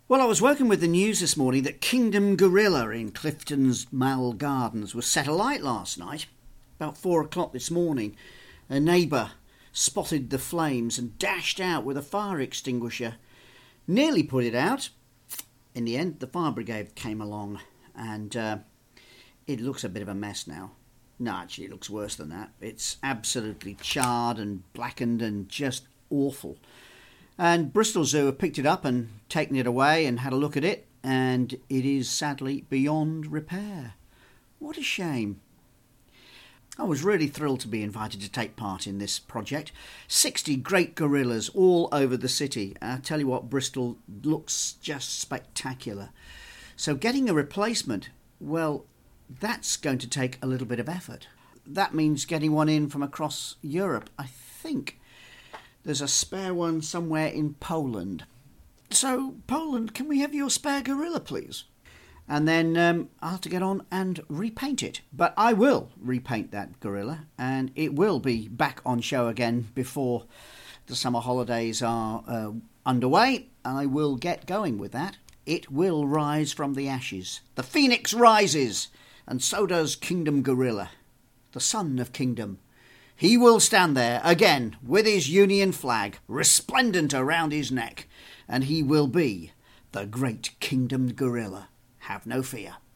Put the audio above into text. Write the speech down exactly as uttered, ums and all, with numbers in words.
Well, I was working with the news this morning that Kingdom Gorilla in Clifton's Mall Gardens was set alight last night. About four o'clock this morning, a neighbour spotted the flames and dashed out with a fire extinguisher. Nearly put it out. In the end, the fire brigade came along and uh, it looks a bit of a mess now. No, actually, it looks worse than that. It's absolutely charred and blackened and just awful. And Bristol Zoo have picked it up and taken it away and had a look at it, and it is sadly beyond repair. What a shame. I was really thrilled to be invited to take part in this project. sixty great gorillas all over the city. I tell you what, Bristol looks just spectacular. So getting a replacement, well, that's going to take a little bit of effort. That means getting one in from across Europe. I think there's a spare one somewhere in Poland. So, Poland, can we have your spare gorilla, please? And then um, I'll have to get on and repaint it. But I will repaint that gorilla, and it will be back on show again before the summer holidays are uh, underway. I will get going with that. It will rise from the ashes. The phoenix rises, and so does Kingdom Gorilla, the son of Kingdom. He will stand there again with his Union flag resplendent around his neck, and he will be the great Kingdom Gorilla. Have no fear.